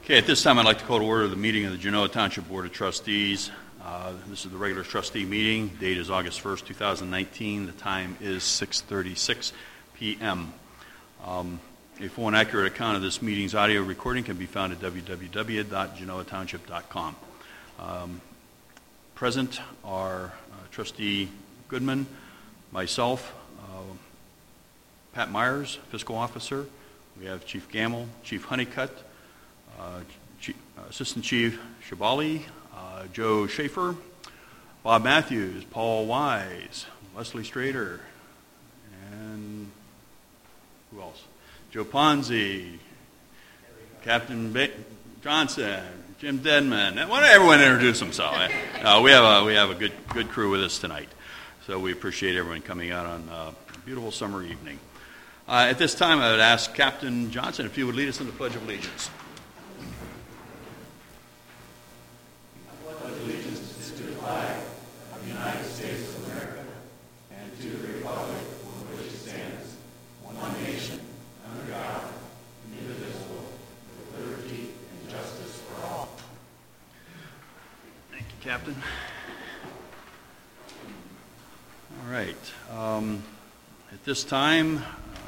Okay, at this time I'd like to call to order the meeting of the Genoa Township Board of Trustees. This is the regular trustee meeting. Date is August 1st, 2019. The time is 6:36 p.m. A full and accurate account of this meeting's audio recording can be found at www.genoatownship.com. Present are Trustee Goodman, myself, Pat Myers, Fiscal Officer. We have Chief Gamble, Chief Honeycutt, Assistant Chief Shabali, Joe Schaefer, Bob Matthews, Paul Wise, Leslie Strader, and who else? Joe Ponzi, Captain Johnson, Jim Denman. Why don't everyone introduce himself? We have a good crew with us tonight, so we appreciate everyone coming out on a beautiful summer evening. At this time, I would ask Captain Johnson if you would lead us in the Pledge of Allegiance. Captain. All right. At this time,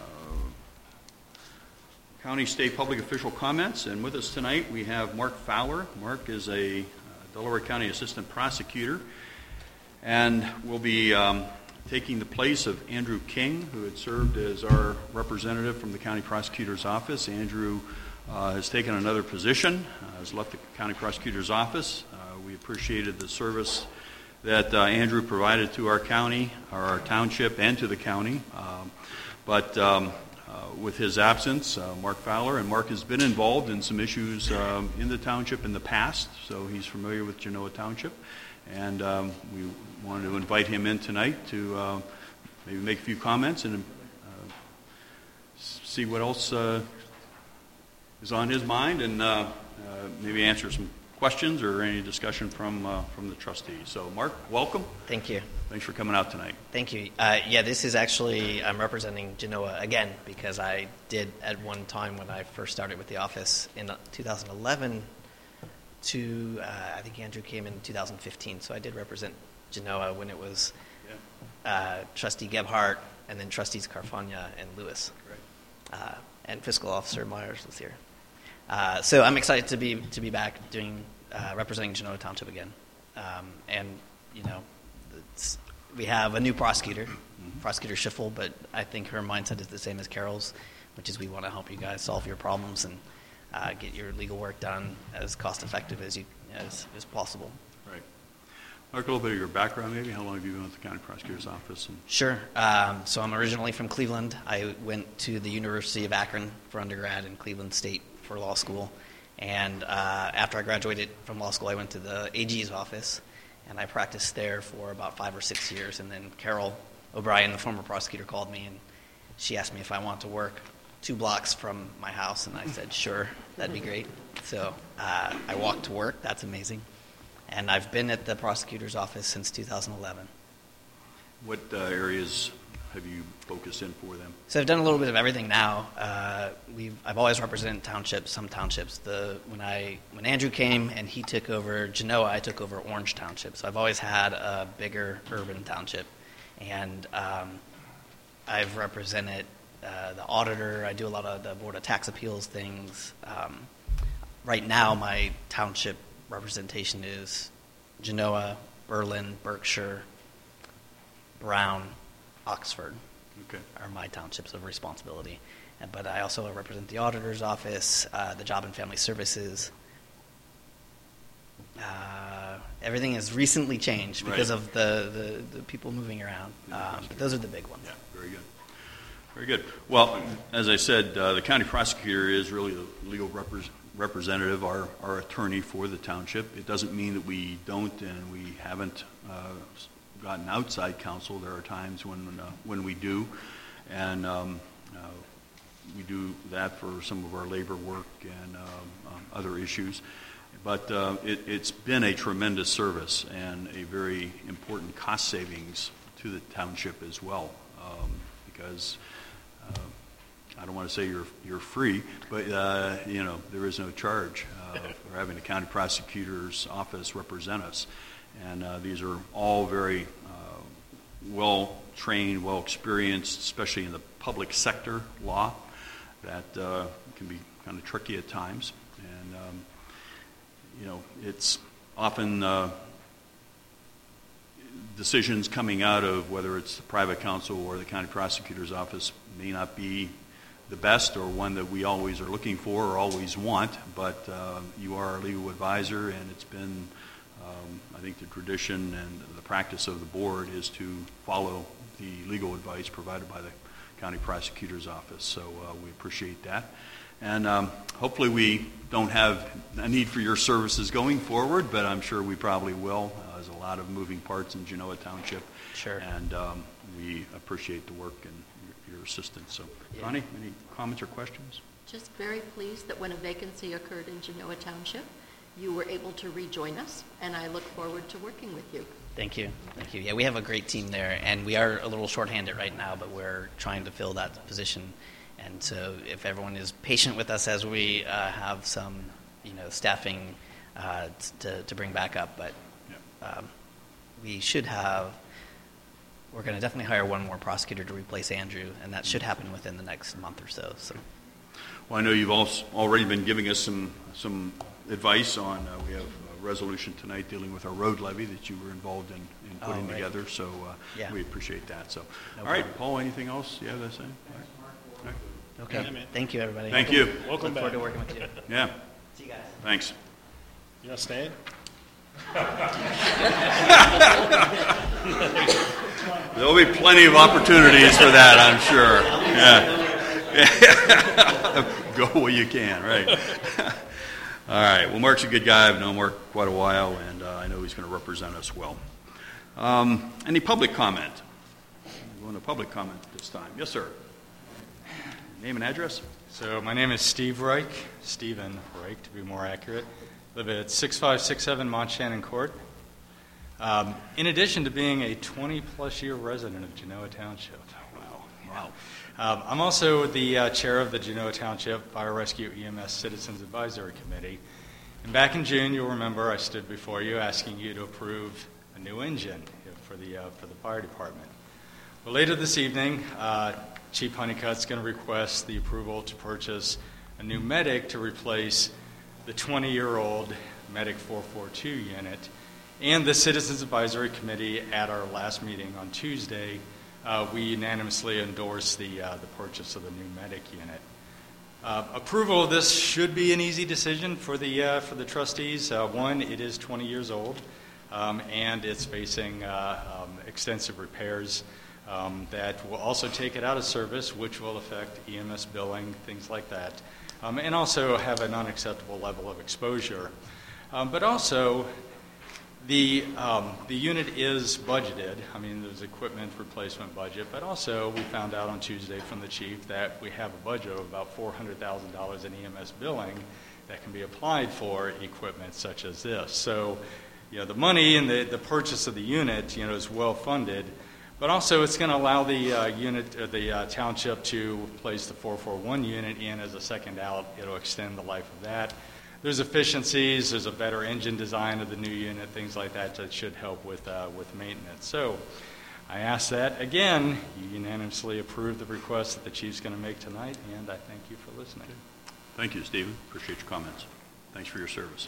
county, state, public official comments, and with us tonight we have Mark Fowler. Mark is a Delaware County Assistant Prosecutor, and will be taking the place of Andrew King, who had served as our representative from the County Prosecutor's Office. Andrew has taken another position, has left the County Prosecutor's Office. We appreciated the service that Andrew provided to our county, or our township, and to the county. But with his absence, Mark Fowler, and Mark has been involved in some issues in the township in the past, so he's familiar with Genoa Township. And we wanted to invite him in tonight to maybe make a few comments and see what else is on his mind, and maybe answer some questions or any discussion from the trustees. So, Mark, welcome. Thank you. Thanks for coming out tonight. Thank you. This is actually, I'm representing Genoa again, because I did at one time when I first started with the office in 2011 to, I think Andrew came in 2015, so I did represent Genoa when it was Trustee Gebhardt, and then Trustees Carfagna and Lewis. Right. And Fiscal Officer Myers was here. So I'm excited to be back doing representing Genoa Township again, and we have a new prosecutor, Prosecutor Schiffel, but I think her mindset is the same as Carol's, which is we want to help you guys solve your problems and get your legal work done as cost effective as possible. Right. Mark, a little bit of your background, maybe. How long have you been with the County Prosecutor's Office? Sure. So I'm originally from Cleveland. I went to the University of Akron for undergrad and Cleveland State for law school. And after I graduated from law school, I went to the AG's office, and I practiced there for about 5 or 6 years. And then Carol O'Brien, the former prosecutor, called me, and she asked me if I wanted to work 2 blocks from my house, and I said, sure, that'd be great. So I walked to work. That's amazing. And I've been at the prosecutor's office since 2011. What areas have you focused in for them? So I've done a little bit of everything now. I've always represented some townships. When Andrew came and he took over Genoa, I took over Orange Township. So I've always had a bigger urban township, and I've represented the auditor. I do a lot of the Board of Tax Appeals things. Right now, my township representation is Genoa, Berlin, Berkshire, Brown, Oxford. Okay. Are my townships of responsibility. But I also represent the auditor's office, the Job and Family Services. Everything has recently changed because of the people moving around. But those are the big ones. Yeah, very good. Very good. Well, as I said, the county prosecutor is really the legal representative, our attorney for the township. It doesn't mean that we don't and we haven't gotten outside counsel. There are times when we do, and we do that for some of our labor work and other issues. But it's been a tremendous service and a very important cost savings to the township as well, because I don't want to say you're free, but there is no charge for having the county prosecutor's office represent us. And these are all very well-trained, well-experienced, especially in the public sector law that can be kind of tricky at times. And, it's often decisions coming out of whether it's the private counsel or the county prosecutor's office may not be the best or one that we always are looking for or always want, but you are our legal advisor, and it's been, I think, the tradition and the practice of the board is to follow the legal advice provided by the county prosecutor's office. So we appreciate that. And hopefully we don't have a need for your services going forward, but I'm sure we probably will. There's a lot of moving parts in Genoa Township. Sure. And we appreciate the work and your assistance. So, Connie, any comments or questions? Just very pleased that when a vacancy occurred in Genoa Township, you were able to rejoin us, and I look forward to working with you. Thank you. Thank you. Yeah, we have a great team there, and we are a little shorthanded right now, but we're trying to fill that position. And so if everyone is patient with us as we have some, staffing to bring back up, but we should have, we're going to definitely hire one more prosecutor to replace Andrew, and that should happen within the next month or so. Well, I know you've already been giving us some advice on, we have a resolution tonight dealing with our road levy that you were involved in putting together, so we appreciate that. So, all right, Paul, anything else you have to say? All right. Okay. Yeah, thank you, everybody. Thank you. Welcome Look back. forward to working with you. Yeah. See you guys. Thanks. You not staying? There'll be plenty of opportunities for that, I'm sure. Yeah. Go where you can, right? All right. Well, Mark's a good guy. I've known Mark quite a while, and I know he's going to represent us well. Any public comment? Going to public comment this time. Yes, sir. Name and address? So my name is Stephen Reich, to be more accurate. Live at 6567 Mont Shannon Court. In addition to being a 20-plus year resident of Genoa Township. Wow. I'm also the chair of the Genoa Township Fire Rescue EMS Citizens Advisory Committee. And back in June, you'll remember I stood before you asking you to approve a new engine for the fire department. Well, later this evening, Chief Honeycutt's going to request the approval to purchase a new medic to replace the 20-year-old Medic 442 unit. And the Citizens Advisory Committee at our last meeting on Tuesday, we unanimously endorsed the purchase of the new medic unit. Approval of this should be an easy decision for the trustees. One, it is 20 years old, and it's facing extensive repairs that will also take it out of service, which will affect EMS billing, things like that, and also have an unacceptable level of exposure. But also, the unit is budgeted. I mean, there's equipment replacement budget, but also we found out on Tuesday from the chief that we have a budget of about $400,000 in EMS billing that can be applied for equipment such as this. So, the money and the purchase of the unit, is well funded. But also, it's going to allow the township to place the 441 unit in as a second out. It'll extend the life of that. There's efficiencies. There's a better engine design of the new unit, things like that should help with maintenance. So, I ask that again. You unanimously approve the request that the chief's going to make tonight, and I thank you for listening. Thank you, Stephen. Appreciate your comments. Thanks for your service.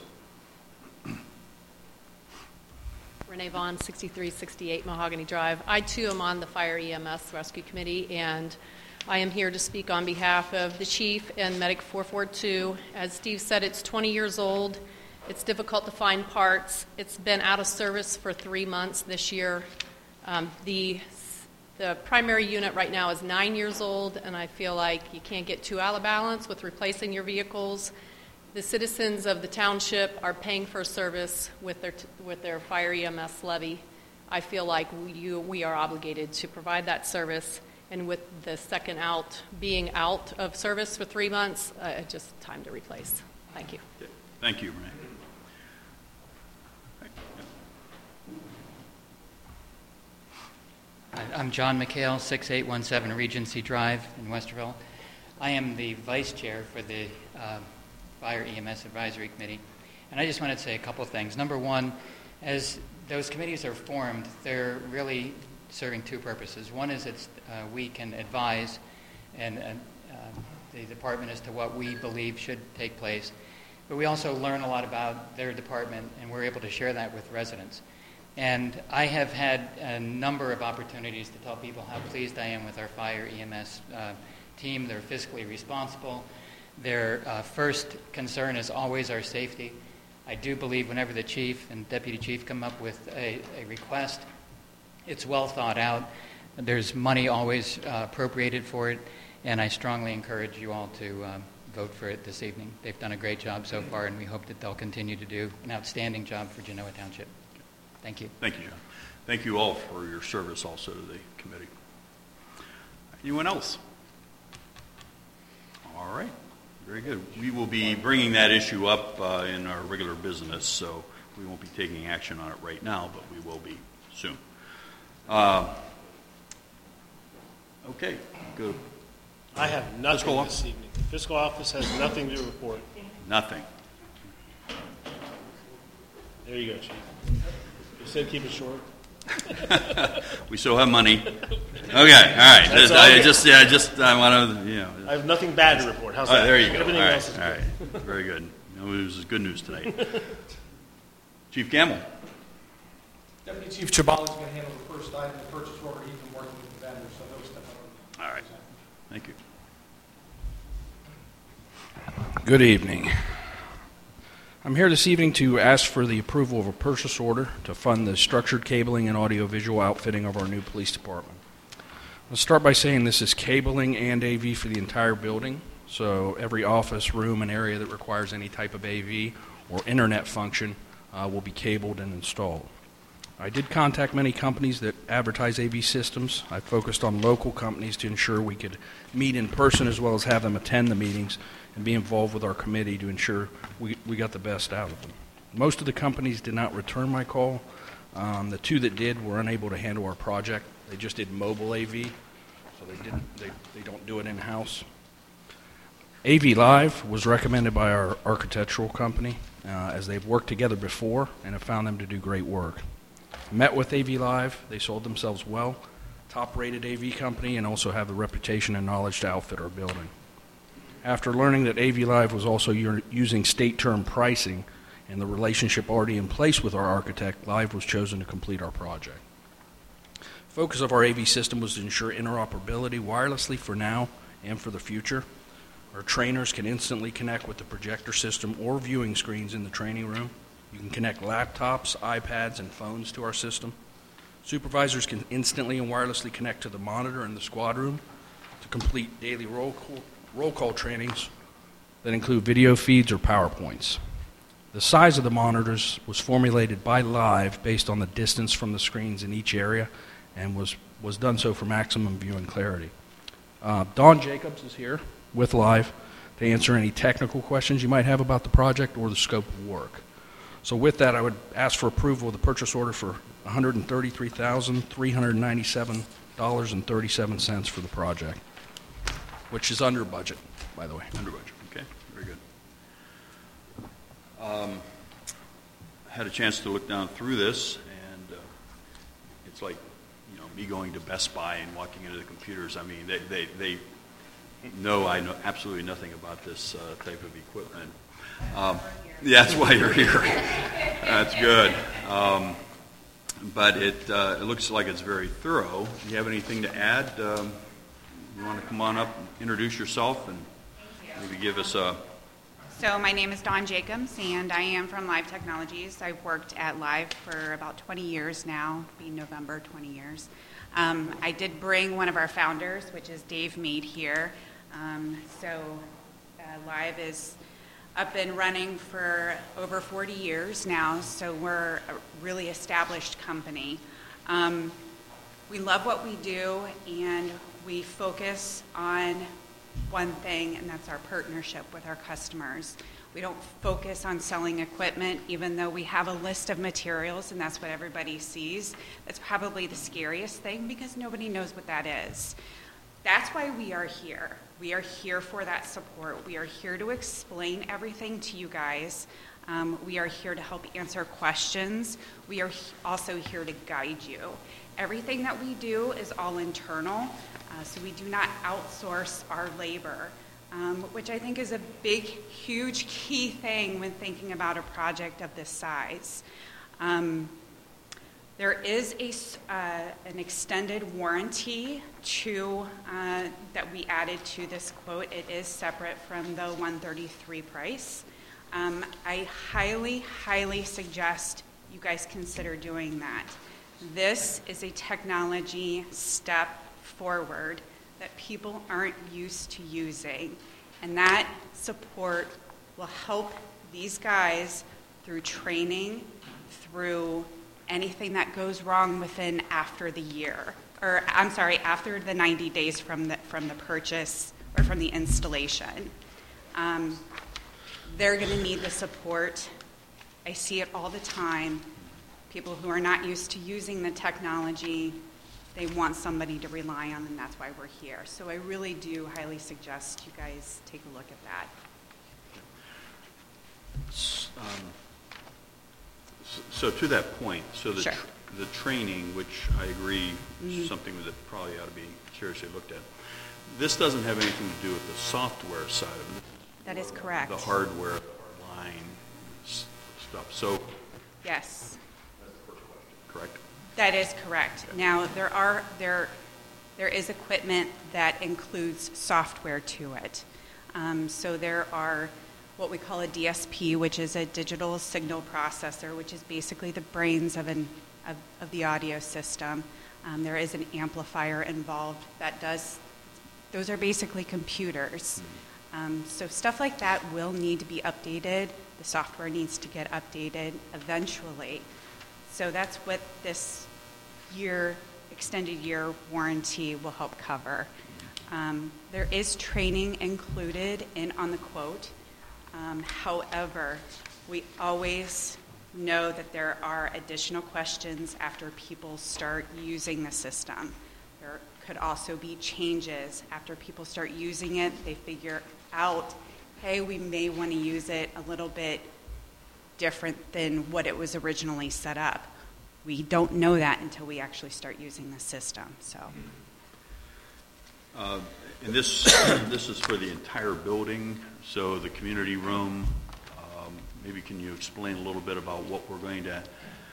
Renee Vaughn, 6368 Mahogany Drive. I, too, am on the Fire EMS Rescue Committee, and I am here to speak on behalf of the Chief and Medic 442. As Steve said, it's 20 years old. It's difficult to find parts. It's been out of service for 3 months this year. The primary unit right now is 9 years old, and I feel like you can't get too out of balance with replacing your vehicles. The citizens of the township are paying for service with their fire EMS levy. I feel like we are obligated to provide that service, and with the second out being out of service for 3 months, just time to replace. Thank you. Thank you, Renee. I'm John McHale, 6817 Regency Drive in Westerville. I am the vice chair for the Fire EMS Advisory Committee. And I just wanted to say a couple things. Number one, as those committees are formed, they're really serving two purposes. One is we can advise and the department as to what we believe should take place. But we also learn a lot about their department, and we're able to share that with residents. And I have had a number of opportunities to tell people how pleased I am with our fire EMS team. They're fiscally responsible. Their first concern is always our safety. I do believe whenever the chief and deputy chief come up with a request, it's well thought out. There's money always appropriated for it, and I strongly encourage you all to vote for it this evening. They've done a great job so far, and we hope that they'll continue to do an outstanding job for Genoa Township. Thank you. Thank you, John. Thank you all for your service also to the committee. Anyone else? All right. Very good. We will be bringing that issue up in our regular business, so we won't be taking action on it right now, but we will be soon. Okay, good. I have nothing this evening. The fiscal office has nothing to report. Nothing. There you go, Chief. You said keep it short. We still have money. Okay, all right. I want to, I have nothing bad to report. How's that? There you go. Everything all right, else is all good. right. Very good. No news is good news tonight. Chief Gamble. Deputy Chief Chabal is going to handle the first item, the purchase order. He's been working with the vendor, so he'll step up. All right. Thank you. Good evening. I'm here this evening to ask for the approval of a purchase order to fund the structured cabling and audiovisual outfitting of our new police department. I'll start by saying this is cabling and AV for the entire building, so every office, room, and area that requires any type of AV or internet function will be cabled and installed. I did contact many companies that advertise AV systems. I focused on local companies to ensure we could meet in person as well as have them attend the meetings and be involved with our committee to ensure we got the best out of them. Most of the companies did not return my call. The two that did were unable to handle our project. They just did mobile AV, so they don't do it in-house. AV Live was recommended by our architectural company as they've worked together before and have found them to do great work. Met with AV Live. They sold themselves well, top-rated AV company, and also have the reputation and knowledge to outfit our building. After learning that AV Live was also using state term pricing and the relationship already in place with our architect, Live was chosen to complete our project. Focus of our AV system was to ensure interoperability wirelessly for now and for the future. Our trainers can instantly connect with the projector system or viewing screens in the training room. You can connect laptops, iPads, and phones to our system. Supervisors can instantly and wirelessly connect to the monitor in the squad room to complete daily roll call trainings that include video feeds or PowerPoints. The size of the monitors was formulated by Live based on the distance from the screens in each area and was done so for maximum view and clarity. Don Jacobs is here with Live to answer any technical questions you might have about the project or the scope of work. So with that, I would ask for approval of the purchase order for $133,397.37 for the project, which is under budget, by the way. Under budget. Okay, very good. Had a chance to look down through this, and it's like, me going to Best Buy and walking into the computers. I mean, they know I know absolutely nothing about this type of equipment. Yeah, that's why you're here. That's good. But it looks like it's very thorough. Do you have anything to add? You want to come on up, introduce yourself, and maybe give us a... So my name is Dawn Jacobs, and I am from Live Technologies. I've worked at Live for about 20 years now, it'll be November, 20 years. I did bring one of our founders, which is Dave Mead, here. Live is up and running for over 40 years now, so we're a really established company. We love what we do, and we focus on one thing, and that's our partnership with our customers. We don't focus on selling equipment, even though we have a list of materials, and that's what everybody sees. That's probably the scariest thing, because nobody knows what that is. That's why we are here. We are here for that support. We are here to explain everything to you guys. We are here to help answer questions. We are also here to guide you. Everything that we do is all internal, so we do not outsource our labor, which I think is a big, huge key thing when thinking about a project of this size. There is an extended warranty that we added to this quote. It is separate from the $133 price. I highly, highly suggest you guys consider doing that. This is a technology step forward that people aren't used to using, and that support will help these guys through training, through anything that goes wrong after the year, after the 90 days from the purchase or from the installation. They're going to need the support. I see it all the time. People who are not used to using the technology, they want somebody to rely on, and that's why we're here. So I really do highly suggest you guys take a look at that. So to that point, Sure. The training, which I agree is something that probably ought to be seriously looked at, this doesn't have anything to do with the software side of it. That is correct. The hardware line stuff. So Yes. that's the first question, correct? That is correct. Now, there is equipment that includes software to it. So there are what we call a DSP, which is a digital signal processor, which is basically the brains of the audio system. There is an amplifier involved that those are basically computers. So stuff like that will need to be updated. The software needs to get updated eventually. So that's what this extended year warranty will help cover. There is training included on the quote. However, we always know that there are additional questions after people start using the system. There could also be changes after people start using it. They figure out, hey, we may want to use it a little bit different than what it was originally set up. We don't know that until we actually start using the system. So, and this is for the entire building. So the community room. Maybe can you explain a little bit about what we're going to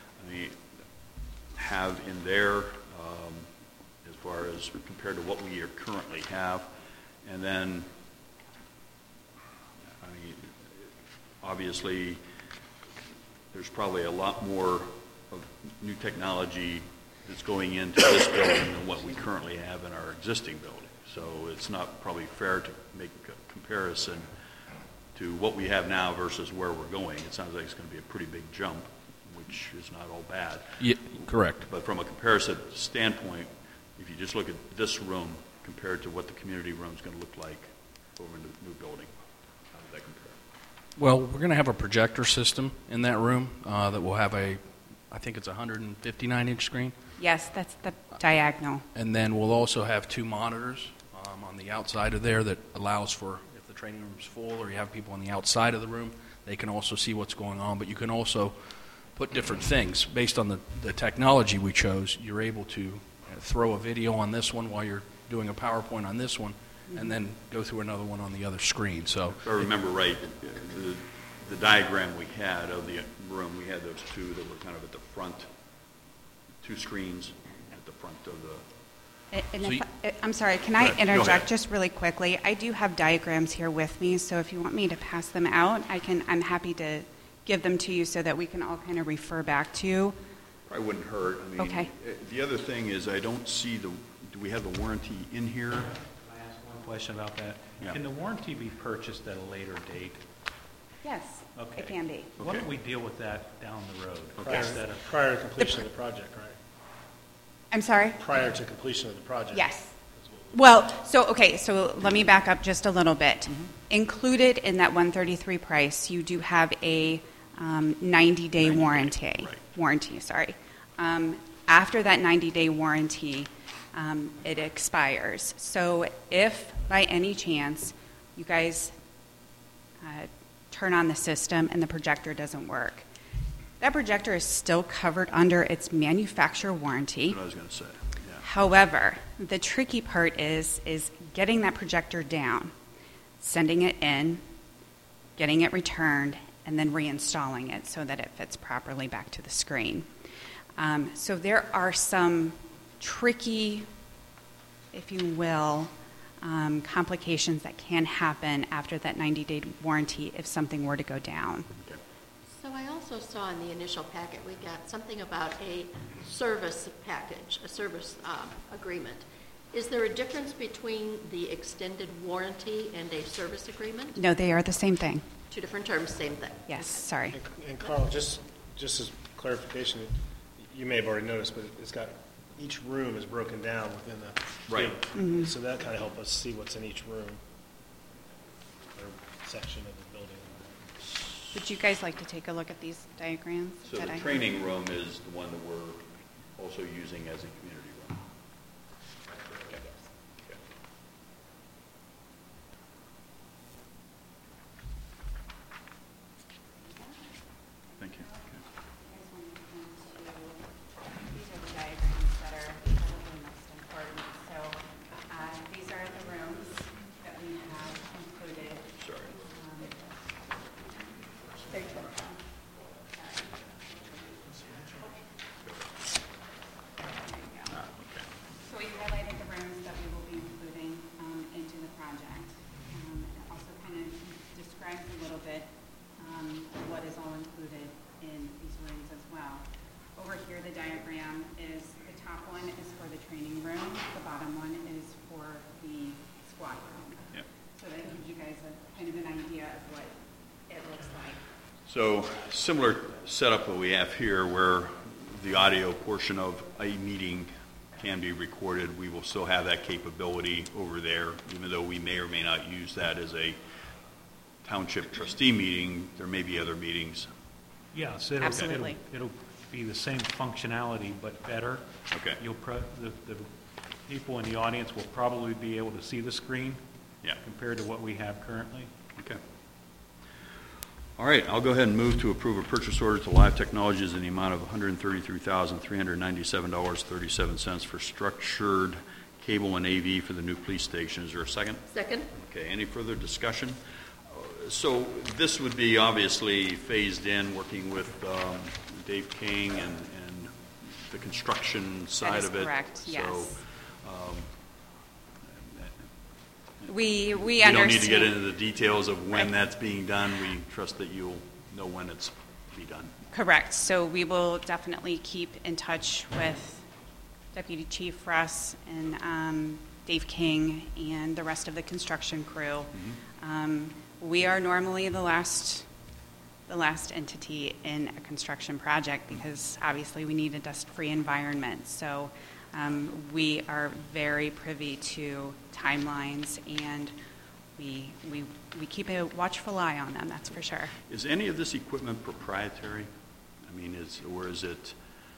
have in there as far as compared to what we currently have, and then obviously there's probably a lot more of new technology that's going into this building than what we currently have in our existing building. So it's not probably fair to make a comparison to what we have now versus where we're going. It sounds like it's going to be a pretty big jump, which is not all bad. Yeah, correct. But from a comparison standpoint, if you just look at this room compared to what the community room is going to look like over in the new building, how does that compare? Well, we're going to have a projector system in that room that will have I think it's a 159-inch screen. yes, that's the diagonal. And then we'll also have two monitors on the outside of there that allows for, if the training room is full or you have people on the outside of the room, they can also see what's going on. But you can also put different things. Based on the technology we chose, you're able to throw a video on this one while you're doing a PowerPoint on this one, and then go through another one on the other screen. So if I remember right, the diagram we had of the room, we had those two that were kind of at the front, two screens at the front of the... And I'm sorry, can I interject just really quickly? I do have diagrams here with me, so if you want me to pass them out, I'm happy to give them to you so that we can all kind of refer back to. Probably wouldn't hurt. Okay. The other thing is I don't see do we have the warranty in here? Can I ask one question about that? Yeah. Can the warranty be purchased at a later date? Yes, Okay. it can be. Why don't we deal with that down the road? Okay. Instead of, Prior to completion of the project, right? I'm sorry? Prior to completion of the project. Yes. Well, so let me back up just a little bit. Included in that 133 price, you do have a 90-day warranty. Right. Warranty, sorry. After that 90-day warranty, it expires. So if by any chance you guys turn on the system and the projector doesn't work, that projector is still covered under its manufacturer warranty. That's what I was going to say. Yeah. However, the tricky part is getting that projector down, sending it in, getting it returned, and then reinstalling it so that it fits properly back to the screen. So there are some tricky, if you will, complications that can happen after that 90-day warranty if something were to go down. So I also saw in the initial packet we got something about a service package, a service agreement. Is there a difference between the extended warranty and a service agreement? No, they are the same thing. Two different terms, same thing. Yes, sorry. And Carl, just as clarification, you may have already noticed, but it's got each room is broken down within the Right. Mm-hmm. So that kind of help us see what's in each room or section of the building. Would you guys like to take a look at these diagrams? So that the I- training room is the one that we're also using as a community room. Okay. Okay. Thank you. These are the diagrams that are probably most important. So these are the rooms that we have included. Sorry. Very typical. So we highlighted the rooms that we will be including into the project. It also kind of describes a little bit what is all included in these rooms as well. Over here, the diagram is, the top one is for the training room, the bottom one is for the squad room. Yep. So that gives you guys a kind of an idea of what it looks like. So similar setup that we have here where the audio portion of a meeting can be recorded. We will still have that capability over there, even though we may or may not use that as a township trustee meeting. There may be other meetings. Yeah, so Absolutely. it'll be the same functionality, but better. Okay. The people in the audience will probably be able to see the screen Yeah. compared to what we have currently. Okay. All right, I'll go ahead and move to approve a purchase order to Live Technologies in the amount of $133,397.37 for structured cable and AV for the new police station. Is there a second? Second? Okay, any further discussion? So this would be obviously phased in, working with Dave King and the construction side is of it. correct, yes. So We we understand. don't need to get into the details of when that's being done. We trust that you'll know when it's to be done. Correct. So we will definitely keep in touch with Deputy Chief Russ and Dave King and the rest of the construction crew. We are normally the last entity in a construction project because obviously we need a dust-free environment. So we are very privy to timelines, and we keep a watchful eye on them, that's for sure. Is any of this equipment proprietary? I mean, or is it?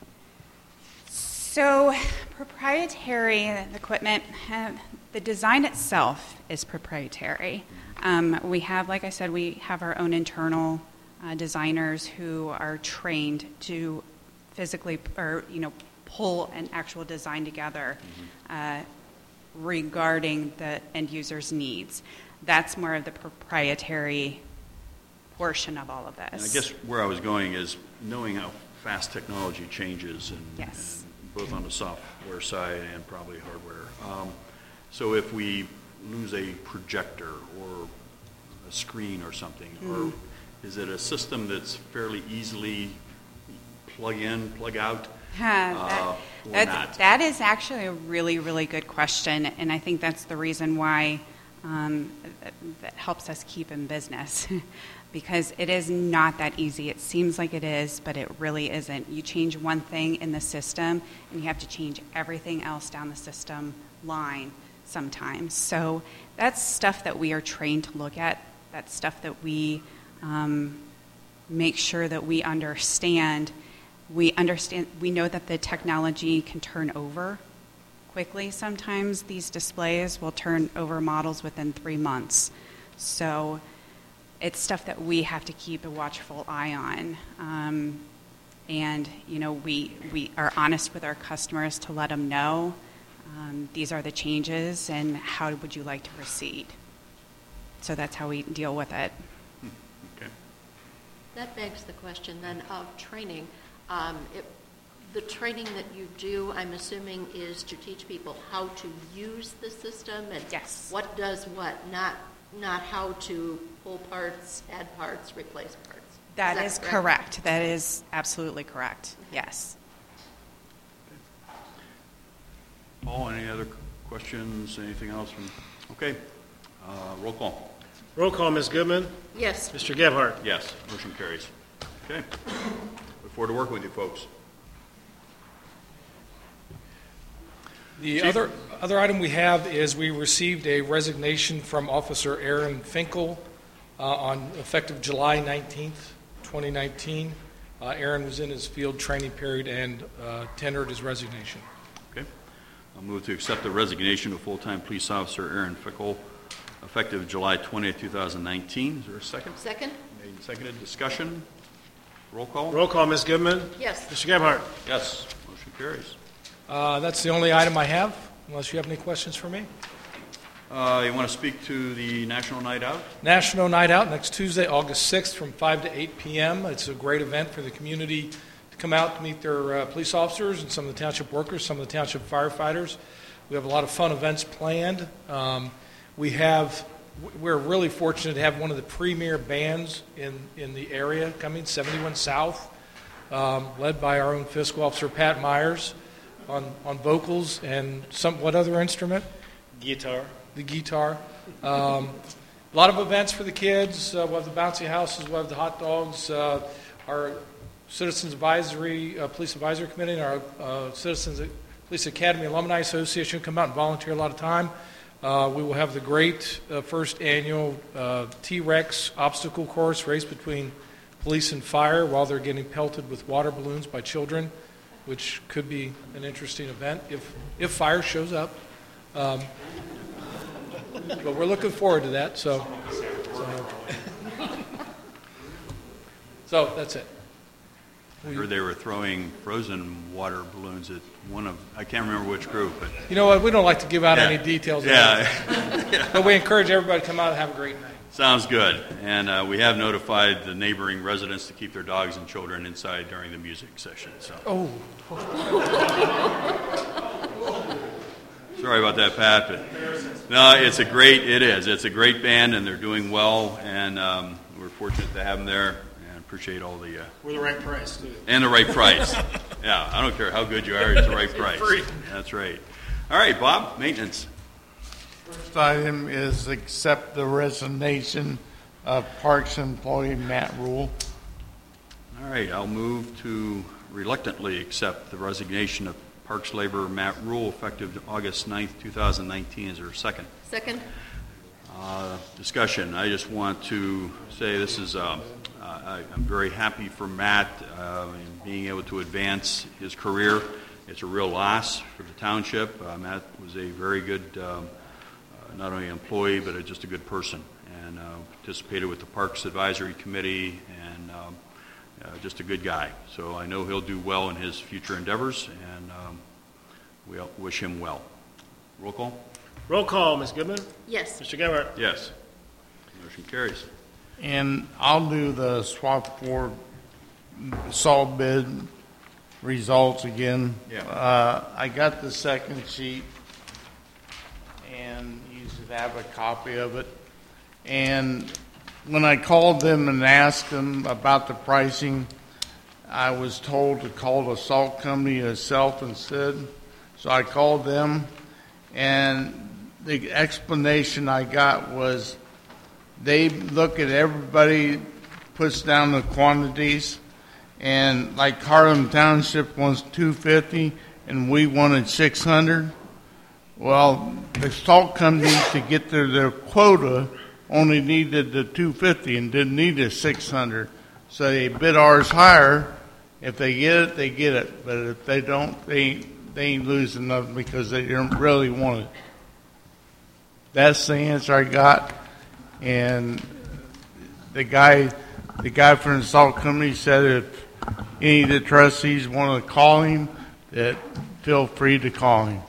So proprietary equipment, the design itself is proprietary. We have, like I said, we have our own internal designers who are trained to physically, pull an actual design together regarding the end user's needs. That's more of the proprietary portion of all of this. And I guess where I was going is knowing how fast technology changes, and, Yes. and both on the software side and probably hardware. So if we lose a projector or a screen or something, or is it a system that's fairly easily plug in, plug out? Or not? That is actually a really, really good question, and I think that's the reason why that helps us keep in business, because it is not that easy. It seems like it is, but it really isn't. You change one thing in the system, and you have to change everything else down the system line sometimes. So that's stuff that we are trained to look at. That's stuff that we make sure that we understand. We know that the technology can turn over quickly sometimes. These displays will turn over models within 3 months. So it's stuff that we have to keep a watchful eye on. And, you know, we are honest with our customers to let them know these are the changes and how would you like to proceed. So that's how we deal with it. Okay. That begs the question then of training. The training that you do, I'm assuming, is to teach people how to use the system and Yes. what does what, not how to pull parts, add parts, replace parts. That is correct. That is absolutely correct. Yes. Paul, any other questions, anything else from, okay, roll call. Roll call, Ms. Goodman. Yes. Mr. Gebhardt. Yes, motion carries. Okay, look forward to working with you folks. The other item we have is we received a resignation from Officer Aaron Finkel on effective July 19th, 2019. Aaron was in his field training period and tendered his resignation. Okay, I'll move to accept the resignation of full-time police officer Aaron Fickle, effective July 20th, 2019. Is there a second? Second? Made and seconded. Discussion? Roll call? Roll call, Ms. Goodman. Yes. Mr. Gebhardt. Yes, motion carries. That's the only item I have, unless you have any questions for me. You want to speak to the National Night Out? National Night Out next Tuesday, August 6th from 5 to 8 p.m. It's a great event for the community to come out to meet their police officers and some of the township workers, some of the township firefighters. We have a lot of fun events planned. We're really fortunate to have one of the premier bands in the area coming, 71 South, led by our own fiscal officer Pat Myers on vocals and what other instrument? Guitar. The guitar. A lot of events for the kids. We'll have the bouncy houses, we'll have the hot dogs. Our Citizens Advisory, Police Advisory Committee, and our Citizens Police Academy Alumni Association come out and volunteer a lot of time. We will have the great first annual T-Rex obstacle course race between police and fire while they're getting pelted with water balloons by children, which could be an interesting event if fire shows up. But we're looking forward to that. So that's it. I heard they were throwing frozen water balloons at I can't remember which group, but You know what? We don't like to give out any details. Yeah. But we encourage everybody to come out and have a great night. Sounds good. And we have notified the neighboring residents to keep their dogs and children inside during the music session. So. Oh. Sorry about that, Pat. But no, it's a great band, and they're doing well, and we're fortunate to have them there, and appreciate all the. We're the right price, too. And the right price. Yeah, I don't care how good you are, it's the right price. Free. That's right. All right, Bob, maintenance. First item is accept the resignation of Parks employee Matt Rule. All right, I'll move to reluctantly accept the resignation of Parks laborer Matt Rule effective August 9th, 2019. Is there a second? Second? Discussion. I just want to say this is, I'm very happy for Matt in being able to advance his career. It's a real loss for the township. Matt was a very good, not only employee, but just a good person, and participated with the Parks Advisory Committee, and just a good guy. So I know he'll do well in his future endeavors, and we wish him well. Roll call? Roll call, Ms. Goodman. Yes. Mr. Gebhardt. Yes. Motion carries. And I'll do the swap for salt bid results again. Yeah. I got the second sheet, and you should have a copy of it. And when I called them and asked them about the pricing, I was told to call the salt company itself instead. So I called them, and the explanation I got was they look at everybody, puts down the quantities, and like Harlem Township wants 250, and we wanted 600. Well, the salt company, to get their quota, only needed the 250 and didn't need the 600. So they bid ours higher. If they get it, they get it. But if they don't, they ain't losing nothing because they don't really want it. That's the answer I got. And the guy from the salt company said if any of the trustees want to call him, that feel free to call him.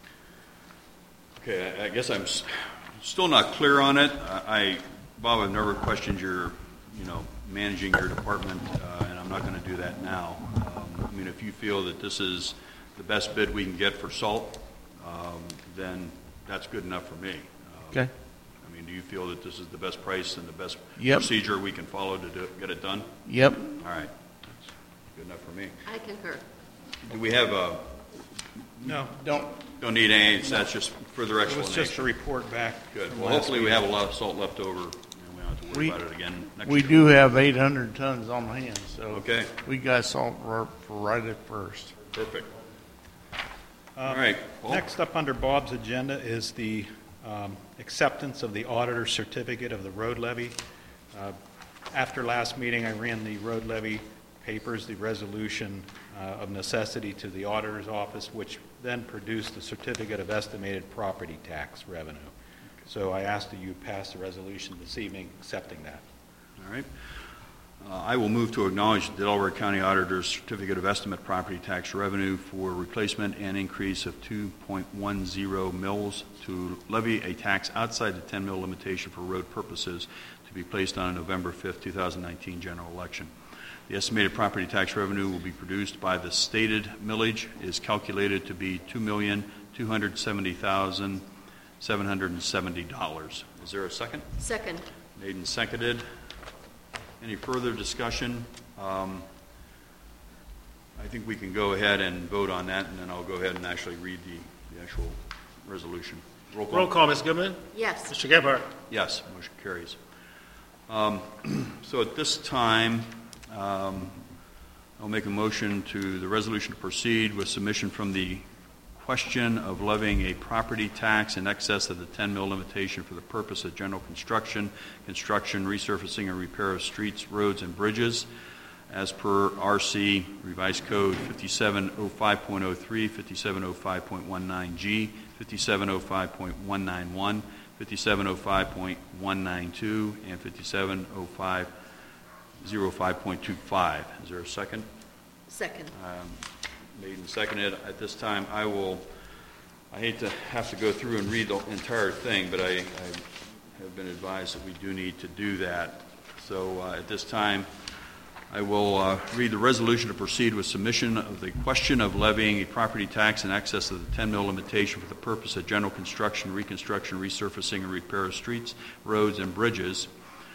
Okay, I guess I'm still not clear on it. Bob, I've never questioned your, managing your department, and I'm not going to do that now. I mean, if you feel that this is the best bid we can get for salt, then that's good enough for me. Okay. I mean, do you feel that this is the best price and the best Yep. procedure we can follow to get it done? Yep. All right. That's good enough for me. I concur. Do we have a... No, Don't need any, that's just further it explanation. was just a report back. Good. from Well, last hopefully we meeting. have a lot of salt left over, and we don't have to worry about it again next We year. do have 800 tons on hand, so Okay. we got salt for right at first. Perfect. All right. Paul? Next up under Bob's agenda is the acceptance of the auditor's certificate of the road levy. After last meeting, I ran the road levy papers, the resolution of necessity to the auditor's office, which then produced the certificate of estimated property tax revenue. So I ask that you pass the resolution this evening accepting that. All right. I will move to acknowledge the Delaware County Auditor's Certificate of Estimate Property Tax Revenue for replacement and increase of 2.10 mils to levy a tax outside the 10 mil limitation for road purposes to be placed on a November 5th, 2019 general election. The estimated property tax revenue will be produced by the stated millage is calculated to be $2,270,770. Is there a second? Second. Made and seconded. Any further discussion? I think we can go ahead and vote on that, and then I'll go ahead and actually read the actual resolution. Roll call. Roll call, Ms. Goodman? Yes. Mr. Gebhardt? Yes, motion carries. So at this time, I'll make a motion to the resolution to proceed with submission from the question of levying a property tax in excess of the 10 mil limitation for the purpose of general construction, resurfacing, and repair of streets, roads, and bridges, as per RC Revised Code 5705.03, 5705.19G, 5705.191, 5705.192, and 5705.05.25. Is there a second? Second. Made and seconded. At this time, I hate to have to go through and read the entire thing, but I have been advised that we do need to do that. So at this time, I will read the resolution to proceed with submission of the question of levying a property tax in excess of the 10 mil limitation for the purpose of general construction, reconstruction, resurfacing, and repair of streets, roads, and bridges.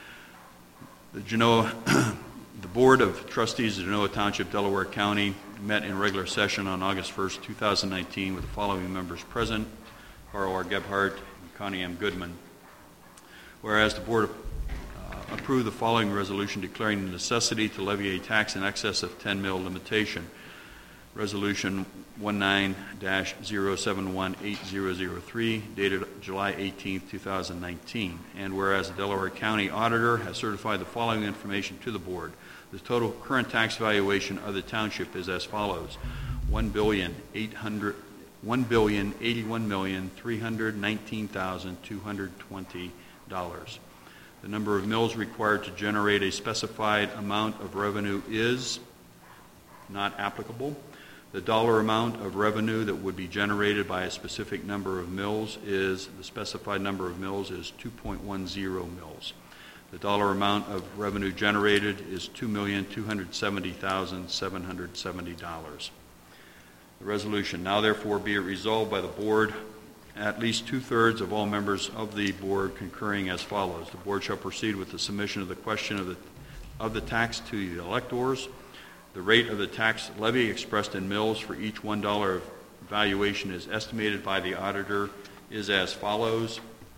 The Board of Trustees of Genoa Township, Delaware County, met in regular session on August 1st, 2019, with the following members present: Carl R. Gebhardt and Connie M. Goodman. Whereas the Board approved the following resolution declaring the necessity to levy a tax in excess of 10 mil limitation. Resolution 19-0718003, dated July 18th, 2019. And whereas the Delaware County Auditor has certified the following information to the Board. The total current tax valuation of the township is as follows: $1,081,319,220. The number of mills required to generate a specified amount of revenue is not applicable. The dollar amount of revenue that would be generated by a specific number of mills is, the specified number of mills is 2.10 mills. The dollar amount of revenue generated is $2,270,770. The resolution: now therefore be it resolved by the Board, at least two-thirds of all members of the Board concurring as follows. The Board shall proceed with the submission of the question of the tax to the electors. The rate of the tax levy expressed in mills for each $1 of valuation is estimated by the auditor is as follows: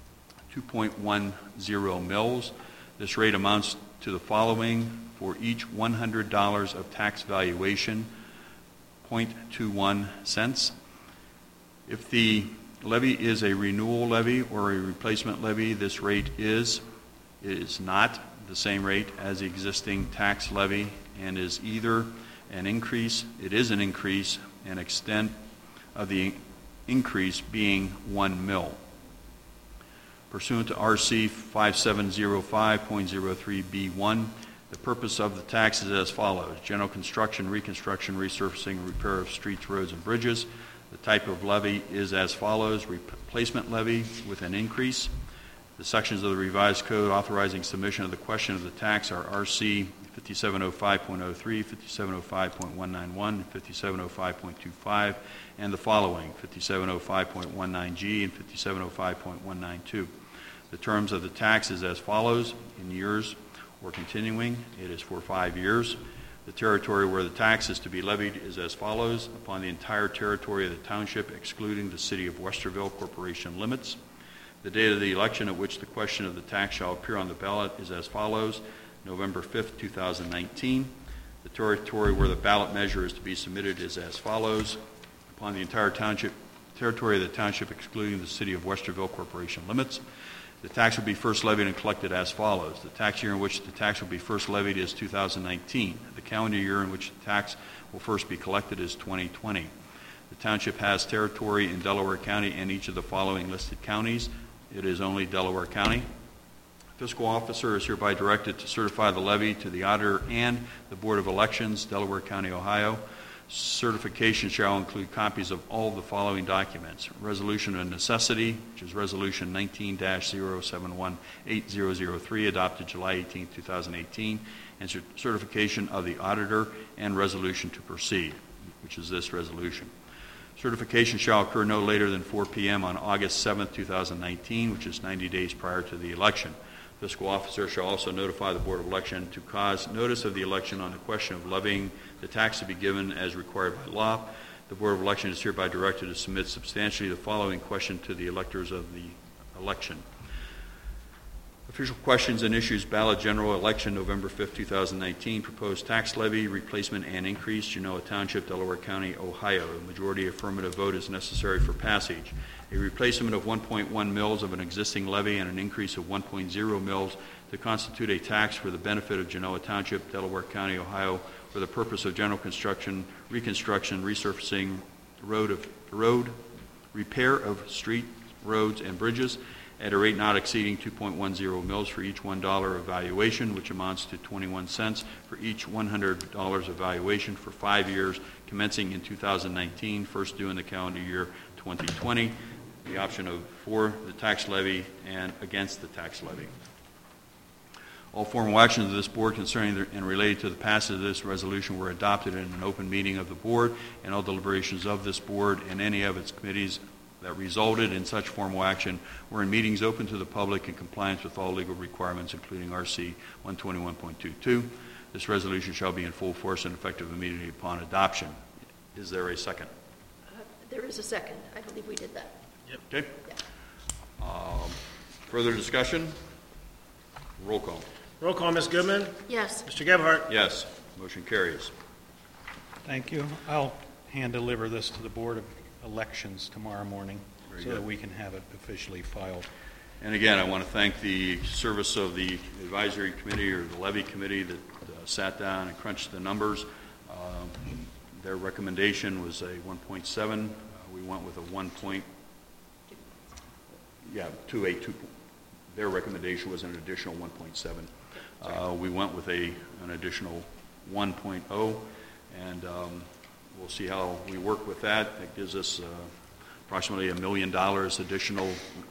2.10 mills. This rate amounts to the following: for each $100 of tax valuation, 0.21 cents. If the levy is a renewal levy or a replacement levy, this rate is not the same rate as the existing tax levy and is either an increase, it is an increase, an extent of the increase being 1 mil. Pursuant to RC 5705.03B1, the purpose of the tax is as follows: general construction, reconstruction, resurfacing, repair of streets, roads, and bridges. The type of levy is as follows: replacement levy with an increase. The sections of the revised code authorizing submission of the question of the tax are RC 5705.03, 5705.191, and 5705.25, and the following: 5705.19G and 5705.192. The terms of the tax is as follows: in years or continuing, it is for 5 years. The territory where the tax is to be levied is as follows: upon the entire territory of the township, excluding the city of Westerville Corporation limits. The date of the election at which the question of the tax shall appear on the ballot is as follows: November 5th, 2019. The territory where the ballot measure is to be submitted is as follows: upon the entire territory of the township, excluding the city of Westerville Corporation limits. The tax will be first levied and collected as follows. The tax year in which the tax will be first levied is 2019. The calendar year in which the tax will first be collected is 2020. The township has territory in Delaware County and each of the following listed counties. It is only Delaware County. Fiscal officer is hereby directed to certify the levy to the auditor and the Board of Elections, Delaware County, Ohio. Certification shall include copies of all of the following documents: resolution of necessity, which is resolution 19-07180003, adopted July 18, 2018, and certification of the auditor and resolution to proceed, which is this resolution. Certification shall occur no later than 4 p.m. on August 7, 2019, which is 90 days prior to the election. Fiscal officer shall also notify the Board of Election to cause notice of the election on the question of levying the tax to be given as required by law. The Board of Election is hereby directed to submit substantially the following question to the electors of the election. Official questions and issues: ballot general election, November 5, 2019. Proposed tax levy, replacement and increase, Genoa Township, Delaware County, Ohio. A majority affirmative vote is necessary for passage. A replacement of 1.1 mils of an existing levy and an increase of 1.0 mils to constitute a tax for the benefit of Genoa Township, Delaware County, Ohio, for the purpose of general construction, reconstruction, resurfacing, road repair of street, roads, and bridges, at a rate not exceeding 2.10 mils for each $1 of valuation, which amounts to 21 cents for each $100 of valuation for 5 years, commencing in 2019, first due in the calendar year 2020. The option of for the tax levy and against the tax levy. All formal actions of this board concerning and related to the passage of this resolution were adopted in an open meeting of the board, and all deliberations of this board and any of its committees that resulted in such formal action were in meetings open to the public in compliance with all legal requirements, including RC 121.22. This resolution shall be in full force and effective immediately upon adoption. Is there a second? There is a second. I believe we did that. Yep. Okay. Yeah. Further discussion? Roll call. Roll call, Ms. Goodman? Yes. Mr. Gebhardt? Yes. Motion carries. Thank you. I'll hand deliver this to the Board of Elections tomorrow morning so that we can have it officially filed. And again, I want to thank the service of the advisory committee or the levy committee that sat down and crunched the numbers. Their recommendation was a 1.7. We went with a 1.2. Their recommendation was an additional 1.7. We went with an additional 1.0, and we'll see how we work with that. That gives us approximately $1 million additional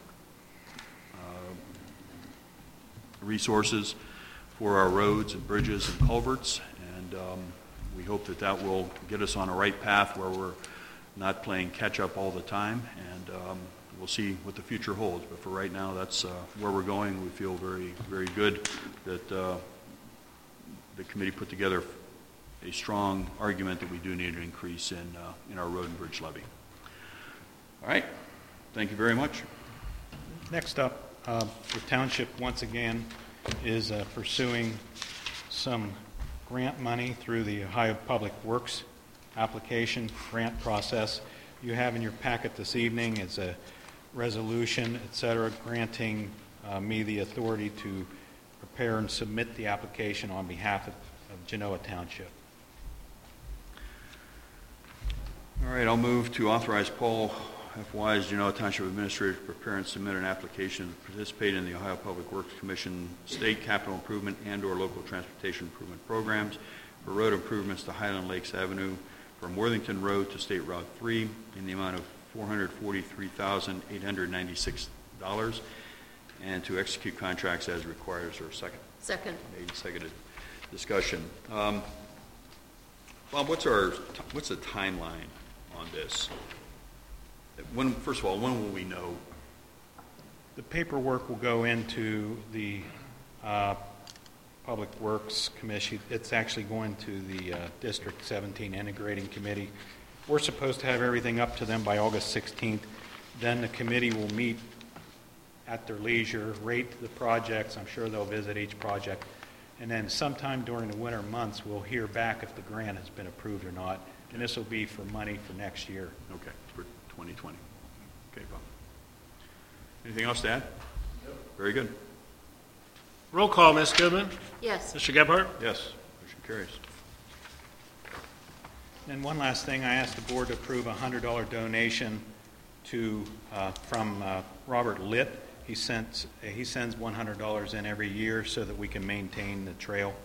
resources for our roads and bridges and culverts, and we hope that that will get us on a right path where we're not playing catch-up all the time, and we'll see what the future holds. But for right now, that's where we're going. We feel very, very good that the committee put together a strong argument that we do need an increase in our road and bridge levy. All right. Thank you very much. Next up, the township once again is pursuing some grant money through the Ohio Public Works application grant process. You have in your packet this evening is a resolution, etc., granting me the authority to prepare and submit the application on behalf of Genoa Township. All right, I'll move to authorize Paul F. Wise, Genoa Township Administrator, to prepare and submit an application to participate in the Ohio Public Works Commission State Capital Improvement and/or Local Transportation Improvement Programs for road improvements to Highland Lakes Avenue from Worthington Road to State Route 3 in the amount of $443,896, and to execute contracts as required. Is there a second? Second. Made and seconded. Discussion. Bob, what's the timeline on this? First of all, when will we know? The paperwork will go into the Public Works Commission. It's actually going to the District 17 Integrating Committee. We're supposed to have everything up to them by August 16th. Then the committee will meet at their leisure, rate the projects. I'm sure they'll visit each project. And then sometime during the winter months, we'll hear back if the grant has been approved or not. And this will be for money for next year. Okay, for 2020. Okay, Bob. Anything else to add? Nope. Very good. Roll call, Ms. Goodman. Yes. Mr. Gebhardt? Yes, motion carries. And one last thing, I asked the board to approve a $100 donation from Robert Litt. He sends $100 in every year so that we can maintain the trail.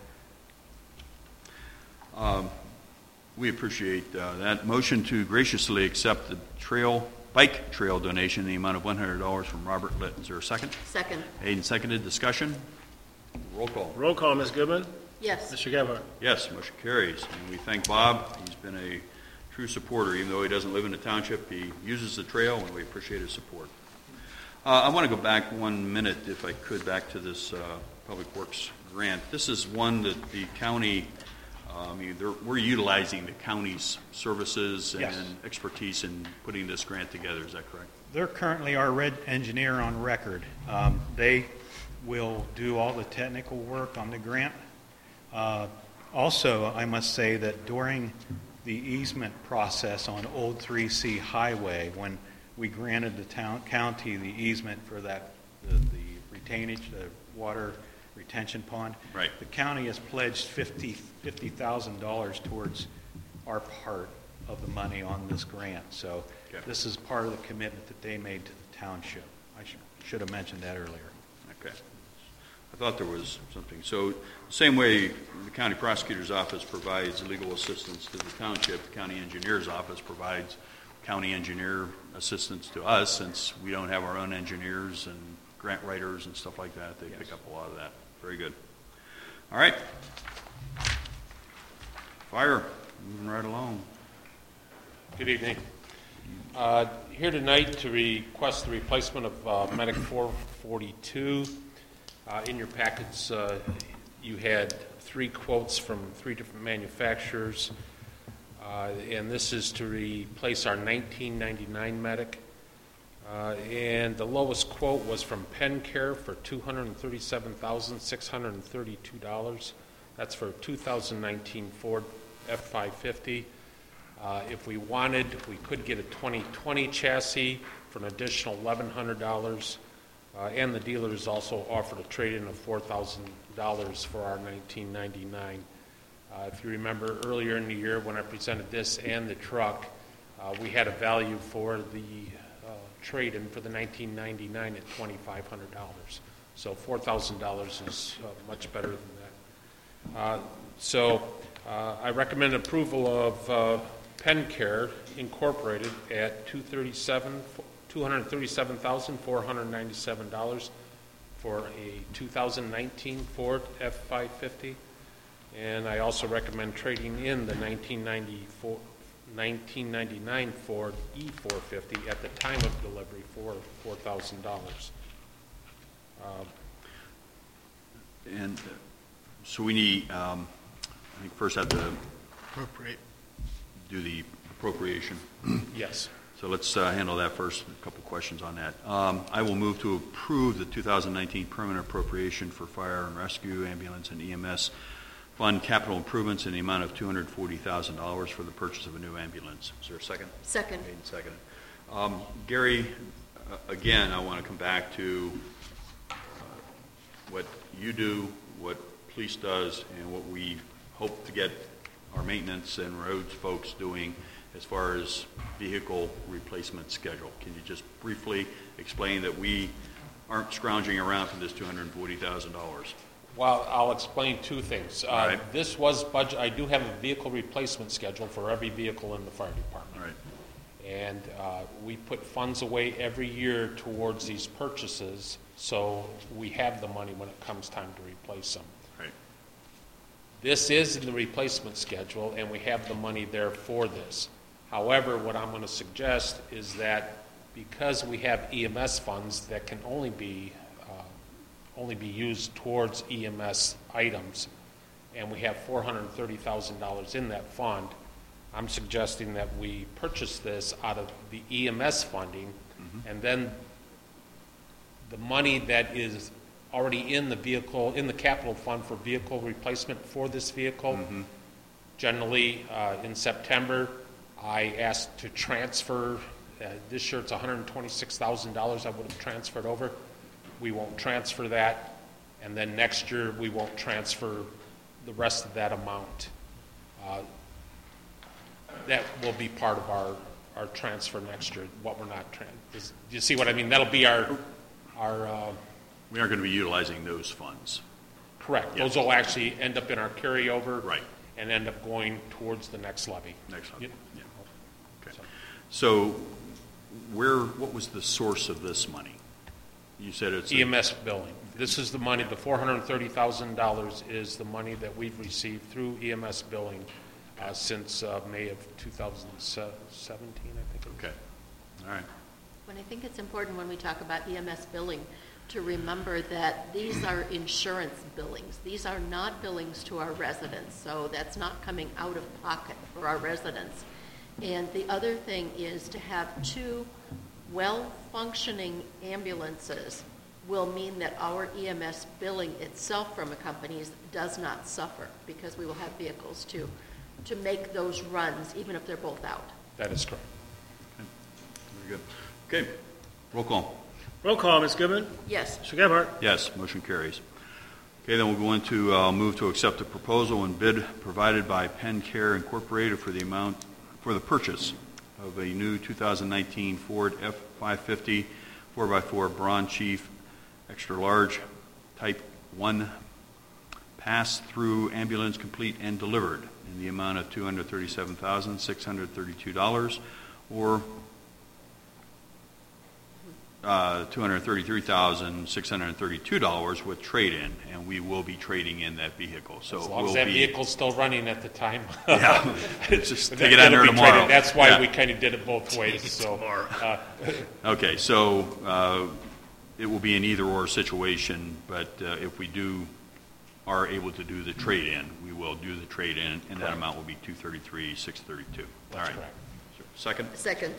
We appreciate that. Motion to graciously accept the bike trail donation in the amount of $100 from Robert Litt. Is there a second? Second. Made and seconded. Discussion? Roll call. Roll call, Ms. Goodman. Yes. Mr. Gebhardt? Yes, motion carries. And we thank Bob. He's been a true supporter. Even though he doesn't live in the township, he uses the trail, and we appreciate his support. I want to go back 1 minute, if I could, back to this Public Works grant. This is one that the county, we're utilizing the county's services and Yes. expertise in putting this grant together. Is that correct? They're currently our red engineer on record. They will do all the technical work on the grant. Also, I must say that during the easement process on Old 3C Highway, when we granted the county the easement for that, the retainage, the water retention pond, right. The county has pledged $50,000 towards our part of the money on this grant. So okay. This is part of the commitment that they made to the township. I should have mentioned that earlier. Okay. I thought there was something. So the same way the county prosecutor's office provides legal assistance to the township, the county engineer's office provides county engineer assistance to us, since we don't have our own engineers and grant writers and stuff like that. They pick up a lot of that. Very good. All right. Fire, moving right along. Good evening. Here tonight to request the replacement of Medic 442. In your packets, you had 3 quotes from 3 different manufacturers, and this is to replace our 1999 Medic. And the lowest quote was from PennCare for $237,632. That's for a 2019 Ford F550. If we wanted, we could get a 2020 chassis for an additional $1,100. And the dealers also offered a trade-in of $4,000 for our 1999. If you remember earlier in the year when I presented this and the truck, we had a value for the trade-in for the 1999 at $2,500. So $4,000 is much better than that. I recommend approval of PennCare Incorporated at $237,497 for a 2019 Ford F550. And I also recommend trading in the 1999 Ford E450 at the time of delivery for $4,000. And so we need, I think first have to do the appropriation. Yes. So let's handle that first. A couple questions on that. I will move to approve the 2019 permanent appropriation for fire and rescue, ambulance, and EMS fund capital improvements in the amount of $240,000 for the purchase of a new ambulance. Is there a second? Second. Made and seconded. Gary, again, I want to come back to what you do, what police does, and what we hope to get our maintenance and roads folks doing as far as vehicle replacement schedule. Can you just briefly explain that we aren't scrounging around for this $240,000? Well, I'll explain two things. Right. This was budget. I do have a vehicle replacement schedule for every vehicle in the fire department. Right. And we put funds away every year towards these purchases, so we have the money when it comes time to replace them. Right. This is in the replacement schedule, and we have the money there for this. However, what I'm going to suggest is that because we have EMS funds that can only be used towards EMS items, and we have $430,000 in that fund, I'm suggesting that we purchase this out of the EMS funding, and then the money that is already in the vehicle, in the capital fund for vehicle replacement for this vehicle. Generally, in September, I asked to transfer, this year it's $126,000 I would have transferred over. We won't transfer that, and then next year we won't transfer the rest of that amount. That will be part of our transfer next year, what we're not do you see what I mean? That'll be our we aren't going to be utilizing those funds. correct. Yep. Those will actually end up in our carryover. Right. And end up going towards the next levy. Next levy. Yep. Yeah. Okay. So what was the source of this money? You said it's EMS billing. This is the money, the $430,000 is the money that we've received through EMS billing since May of 2017, I think. Okay. All right. When I think it's important when we talk about EMS billing to remember that these are insurance billings. These are not billings to our residents, so that's not coming out of pocket for our residents. And the other thing is to have two well-functioning ambulances will mean that our EMS billing itself from companies does not suffer because we will have vehicles to make those runs even if they're both out. That is correct. Okay. Very good. Okay. Roll call. Roll call, Ms. Goodman? Yes. Mr. Gebhardt? Yes, motion carries. Okay, then we'll go into move to accept the proposal and bid provided by Penn Care Incorporated for the purchase of a new 2019 Ford F-550 4x4 Braun Chief Extra Large Type 1 pass-through ambulance complete and delivered in the amount of $237,632 or $233,632 with trade-in, and we will be trading in that vehicle. So as long as that vehicle's still running at the time. Yeah, just take it out there tomorrow. Traded. That's why we kind of did it both ways. So, okay, so it will be an either-or situation, but if we are able to do the trade-in, we will do the trade-in, and that amount will be $233,632. All right. Correct. Second? Second.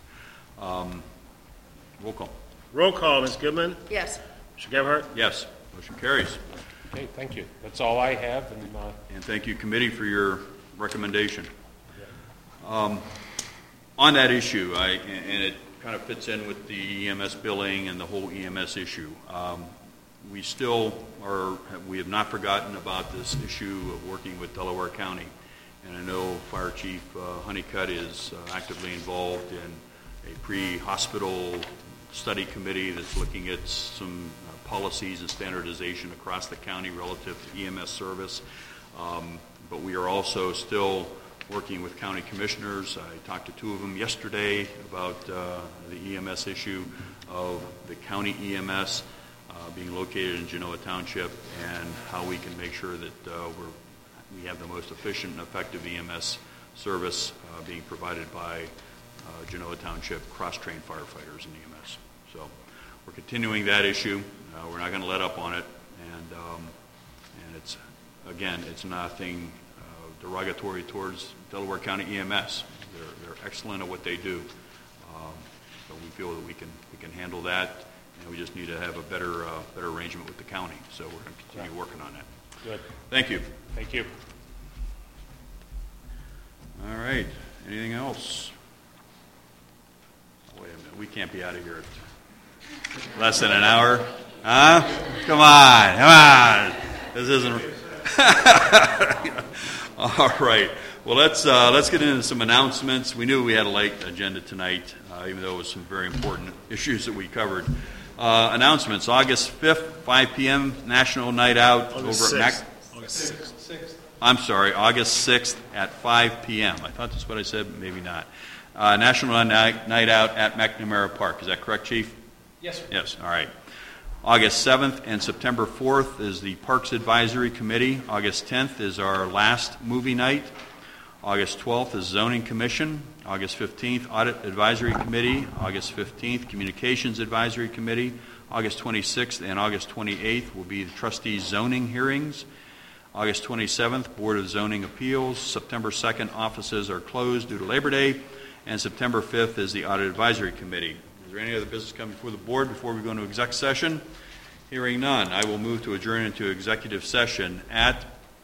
Roll call. Roll call, Ms. Goodman? Yes. Mr. Gebhardt? Yes. Motion carries. okay, thank you. That's all I have. And thank you, committee, for your recommendation. On that issue, and it kind of fits in with the EMS billing and the whole EMS issue. We have not forgotten about this issue of working with Delaware County. And I know Fire Chief Honeycutt is actively involved in a pre-hospital study committee that's looking at some policies and standardization across the county relative to EMS service. But we are also still working with county commissioners. I talked to two of them yesterday about the EMS issue of the county EMS being located in Genoa Township and how we can make sure that we have the most efficient and effective EMS service being provided by Genoa Township cross-trained firefighters in EMS. So we're continuing that issue. We're not going to let up on it. And it's nothing derogatory towards Delaware County EMS. They're excellent at what they do. So we feel that we can handle that, and we just need to have a better arrangement with the county. So we're going to continue working on that. Good. Thank you. Thank you. All right. Anything else? Wait a minute. We can't be out of here at less than an hour. Huh? Come on. This isn't. All right. Well, let's get into some announcements. We knew we had a light agenda tonight, even though it was some very important issues that we covered. Announcements: August 5th, 5 p.m. National Night Out August over at 6th. August 6th. I'm sorry, August 6th at 5 p.m. I thought that's what I said, but maybe not. National Night Out at McNamara Park. Is that correct, Chief? Yes, sir. Yes, all right. August 7th and September 4th is the Parks Advisory Committee. August 10th is our last movie night. August 12th is Zoning Commission. August 15th, Audit Advisory Committee. August 15th, Communications Advisory Committee. August 26th and August 28th will be the Trustees' Zoning hearings. August 27th, Board of Zoning Appeals. September 2nd, offices are closed due to Labor Day. And September 5th is the Audit Advisory Committee. Is there any other business coming before the board before we go into exec session? Hearing none, I will move to adjourn into executive session at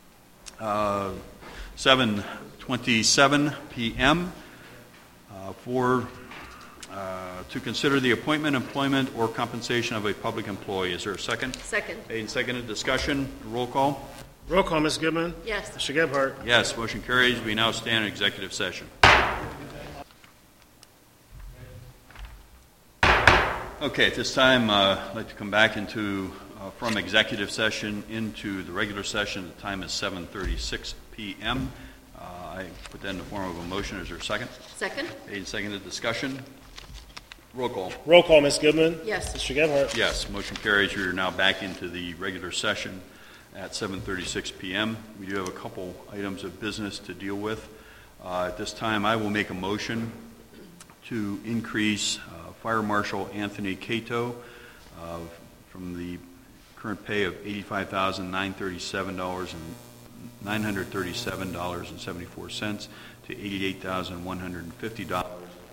7:27 p.m. To consider the appointment, employment, or compensation of a public employee. Is there a second? Second. Made and seconded. Discussion. Roll call. Roll call, Ms. Goodman. Yes. Mr. Gebhardt. Yes. Motion carries. We now stand in executive session. Okay, at this time, I'd like to come back from executive session into the regular session. The time is 7:36 p.m. I put that in the form of a motion. Is there a second? Second. Made and seconded. Discussion. Roll call. Roll call, Ms. Goodman. Yes. Mr. Gebhardt. Yes, motion carries. We are now back into the regular session at 7:36 p.m. We do have a couple items of business to deal with. At this time, I will make a motion to increase Fire Marshal Anthony Cato from the current pay of $85,937.74 to $88,150.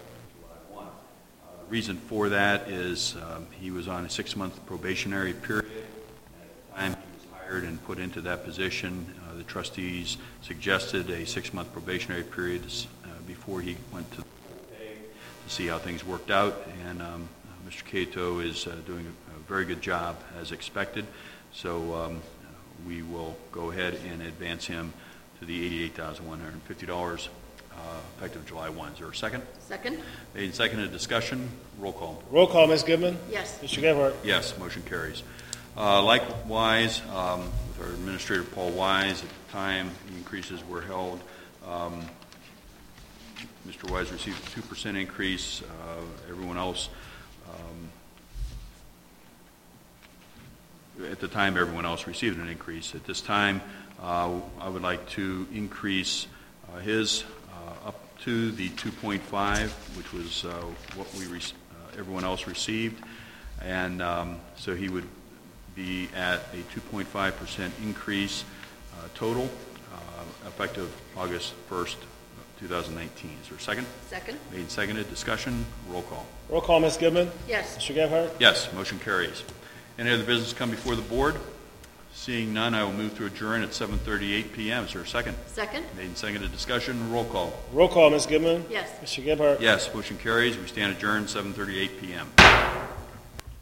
Reason for that is he was on a 6-month probationary period. At the time he was hired and put into that position, the trustees suggested a 6-month probationary period before he went to the pay to see how things worked out. And Mr. Cato is doing a very good job as expected. So we will go ahead and advance him to the $88,150. Effective July 1. Is there a second? Second. Made and seconded. Discussion. Roll call. Roll call, Ms. Goodman. Yes. Mr. Gebhardt. Yes. Motion carries. Likewise, with our Administrator Paul Wise, at the time the increases were held, Mr. Wise received a 2% increase. Everyone else, at the time, everyone else received an increase. At this time, I would like to increase his up to the 2.5, which was what everyone else received, and so he would be at a 2.5% increase total, effective August 1st, 2019. Is there a second? Second. Made and seconded. Discussion. Roll call. Roll call, Ms. Goodman. Yes. Mr. Gebhardt. Yes. Motion carries. Any other business come before the board? Seeing none, I will move to adjourn at 7:38 p.m. Is there a second? Second. Made and seconded. Discussion. Roll call. Roll call, Ms. Goodman. Yes. Mr. Gebhardt. Yes. Motion carries. We stand adjourned 7:38 p.m.